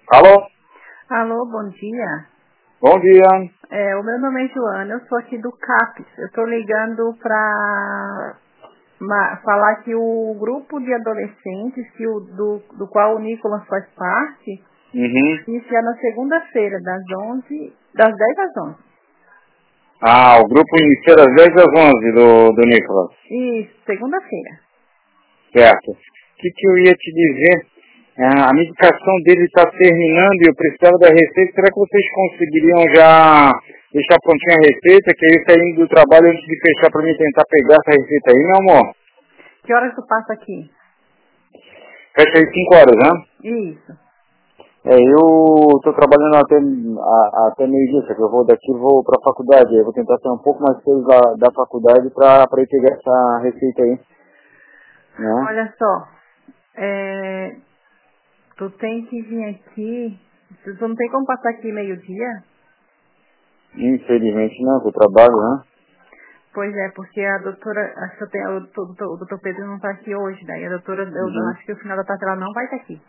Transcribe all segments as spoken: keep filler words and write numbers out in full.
Alô? Alô, bom dia. Bom dia. É, o meu nome é Joana, eu sou aqui do CAPES. Eu estou ligando para falar que o grupo de adolescentes, que o, do, do qual o Nicolas faz parte, Uhum. inicia na segunda-feira, das onze, das dez às onze. Ah, o grupo inicia das dez às onze do, do Nicolas. Isso, segunda-feira. Certo. O que, que eu ia te dizer? Ah, a medicação dele está terminando e eu precisava da receita. Será que vocês conseguiriam já deixar prontinha a receita? Que aí eu saindo do trabalho antes de fechar para mim tentar pegar essa receita aí, meu amor? Que horas tu passa aqui? Fecha aí cinco horas, né? Isso. É, eu estou trabalhando até, a, até meio-dia, só que eu vou daqui e vou para a faculdade. Eu vou tentar sair um pouco mais cedo da, da faculdade para ir pegar essa receita aí. Né? Olha só, é, tu tem que vir aqui, tu não tem como passar aqui meio-dia? Infelizmente não, eu trabalho, né? Pois é, porque a doutora, acho que eu tenho, o, doutor, o doutor Pedro não está aqui hoje, daí a doutora, eu Uhum. acho que o final da tarde ela não vai estar aqui.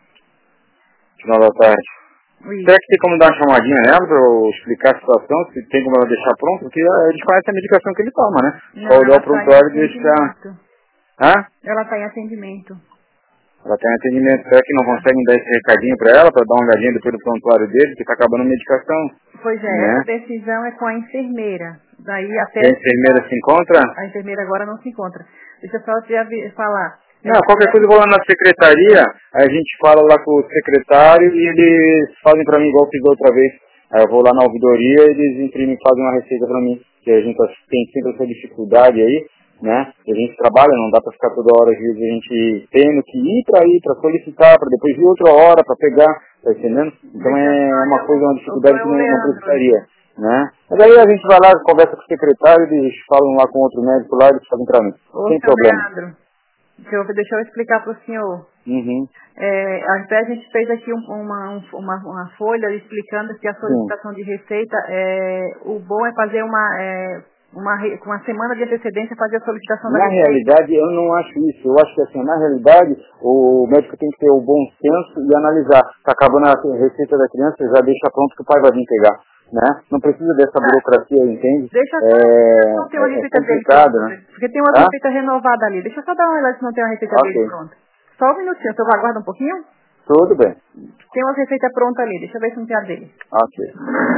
Final da tarde. Isso. Será que tem como dar uma chamadinha nela para eu explicar a situação, se tem como ela deixar pronto? Porque ah, eles conhecem a medicação que ele toma, né? Não, Só olhar ela o está em prontuário e deixar... atendimento. Hã? Ela está em atendimento. Ela tem atendimento. Será que não Tá. conseguem dar esse recadinho para ela, para dar uma olhadinha depois do prontuário dele, que está acabando a medicação? Pois é, Né? essa decisão é com a enfermeira. Daí até E a enfermeira se encontra? a enfermeira agora não se encontra. Deixa eu só te avi- falar. É, Não, qualquer coisa eu vou lá na secretaria, aí a gente fala lá com o secretário e eles fazem pra mim igual eu fiz da outra vez. Aí eu vou lá na ouvidoria e eles imprimem e fazem uma receita pra mim. Que a gente tem sempre essa dificuldade aí, né? E a gente trabalha, não dá pra ficar toda hora, às vezes a gente tendo que ir pra ir, pra solicitar, pra depois ir outra hora pra pegar, tá entendendo? Então deixa eu é uma só, coisa, uma eu, eu dificuldade que sou o não, não Leandro. precisaria, né? Mas aí a gente vai lá, conversa com o secretário, eles falam lá com outro médico lá, eles fazem pra mim. Ô, Sem seu problema. Leandro, deixa eu, deixa eu explicar para o senhor. Uhum. É, até a gente fez aqui um- uma, um- uma, uma folha explicando que a Sim. solicitação de receita, é, o bom é fazer uma, é, uma, re- com uma semana de antecedência fazer a solicitação da Na receita. realidade, eu não acho isso. Eu acho que, assim, na realidade, o médico tem que ter o bom senso e analisar. Está acabando a receita da criança, já deixa pronto que o pai vai vir pegar. Né? Não precisa dessa Tá. burocracia, entende? Deixa só É, não tem uma é, é receita dele complicado, pronta, né? porque tem uma Tá? receita renovada ali. Deixa eu só dar uma olhada se não tem uma receita dele Ok. pronta. Só um minutinho, você aguarda um pouquinho? Tudo bem. Tem uma receita pronta ali, deixa eu ver se não tem a dele. Ok.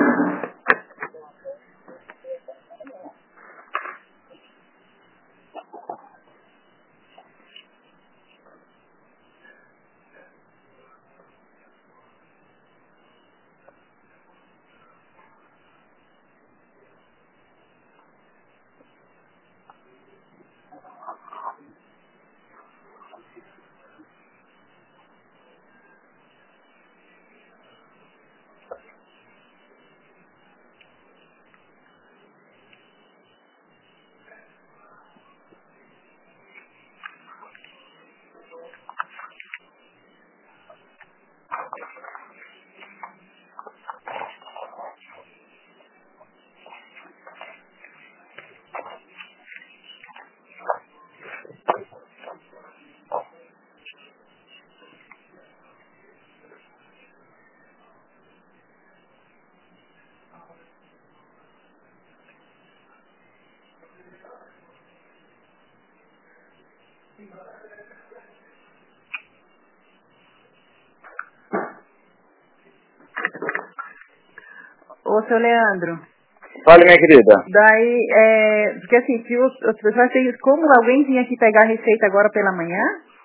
Ô, seu Leandro, Fale, minha querida. daí, é, porque assim, se os, as pessoas têm, como alguém vinha aqui pegar a receita agora pela manhã,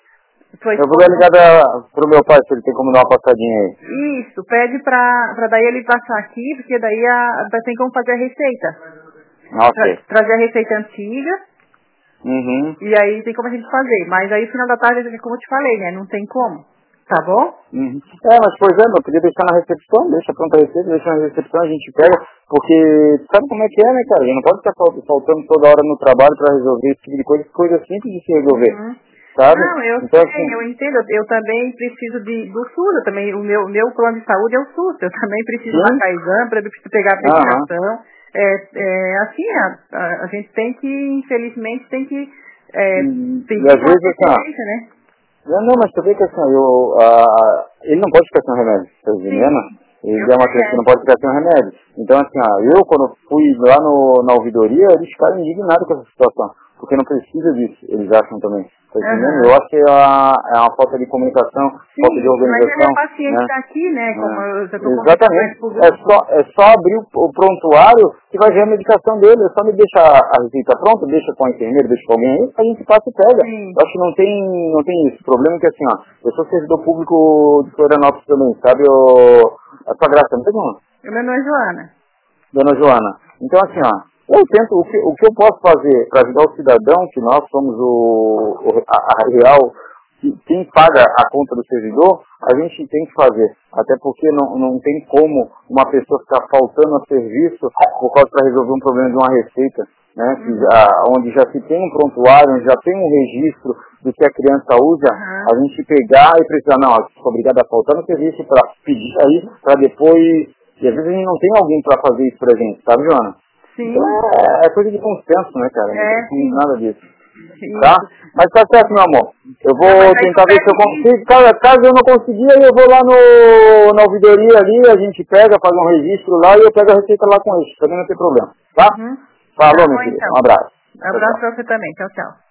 foi Eu vou dar ligada pro meu pai, se ele tem como dar uma passadinha aí. isso, pede pra, pra daí ele passar aqui, porque daí a, tem como fazer a receita. Tra- Ok. trazer a receita antiga, Uhum. e aí tem como a gente fazer. Mas aí no final da tarde, como eu te falei, né, não tem como. Tá bom? Uhum. É, mas pois é, eu podia deixar na recepção, deixa pronta a receita, deixa na recepção, a gente pega, porque sabe como é que é, né, cara? A gente não pode ficar fal- faltando toda hora no trabalho pra resolver esse tipo de coisa, coisa simples de se resolver, Uhum. sabe? Não, eu Então, sei, eu assim, entendo. Eu também preciso de, do SUS, eu também, o meu, meu plano de saúde é o SUS. Eu também preciso sim, marcar exame, eu preciso pegar a aham, medicação. É, é, assim, a, a, a gente tem que, infelizmente, tem que é, e, e pedir às com vezes, assim, ó, antecedência, né? Não, não, mas tu vê que assim, eu, ah, ele não pode ficar sem remédio, tá entendendo? Ele é uma criança que não pode ficar sem remédio. Então assim, ah, eu quando fui lá no, na ouvidoria, eles ficaram indignados com essa situação, porque não precisa disso, eles acham também. Tá entendendo? Uhum. Eu acho que é uma, é uma falta de comunicação, Sim, falta de organização. mas ele é paciente né? daqui, né? Como É. eu já tô Exatamente. conversando É só, é só abrir o, o prontuário que vai ver a medicação dele. É só me deixar a receita pronta, deixa com a enfermeira, deixa com alguém aí, a gente passa e pega. Sim. Eu acho que não tem, não tem isso. O problema é que assim, ó, eu sou servidor público de Florianópolis também, sabe? O, a sua graça, não tem como? O meu nome é Joana. Dona Joana. Então assim, ó, eu tento, o que, o que eu posso fazer para ajudar o cidadão, que nós somos o, o a, a real, que, quem paga a conta do servidor, a gente tem que fazer. Até porque não, não tem como uma pessoa ficar faltando a serviço por causa para resolver um problema de uma receita, né? Que já, onde já se tem um prontuário, onde já tem um registro do que a criança usa, Uhum. a gente pegar e precisar, não, eu sou obrigado a faltar no serviço para pedir aí, para depois. E às vezes a gente não tem alguém para fazer isso pra gente, sabe, Joana? Sim. Então é, é coisa de consenso, né, cara? É, não tem sim. nada disso. Sim. Tá? Mas tá certo, meu amor. Eu vou Não, tentar ver se eu isso. consigo. Caso, caso eu não conseguir, aí eu vou lá no, na ouvidoria ali, a gente pega, faz um registro lá e eu pego a receita lá com eles. Também não tem problema. Tá? Uhum. Falou, Tá meu bom, querido. então. Um abraço. Abraço pra você também. Tchau, tchau.